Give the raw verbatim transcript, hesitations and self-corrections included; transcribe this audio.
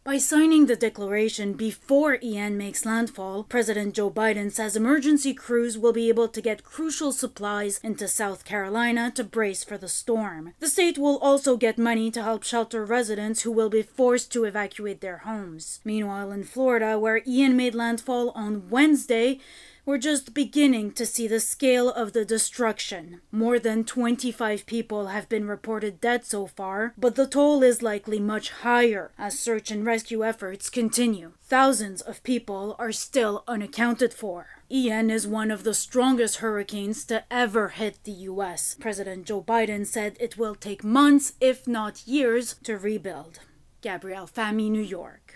By signing the declaration before Ian makes landfall, President Joe Biden says emergency crews will be able to get crucial supplies into South Carolina to brace for the storm. The state will also get money to help shelter residents who will be forced to evacuate their homes. Meanwhile, in Florida, where Ian made landfall on Wednesday, we're just beginning to see the scale of the destruction. More than twenty-five people have been reported dead so far, but the toll is likely much higher as search and rescue efforts continue. Thousands of people are still unaccounted for. Ian is one of the strongest hurricanes to ever hit the U S. President Joe Biden said it will take months, if not years, to rebuild. Gabrielle Fahmy, New York.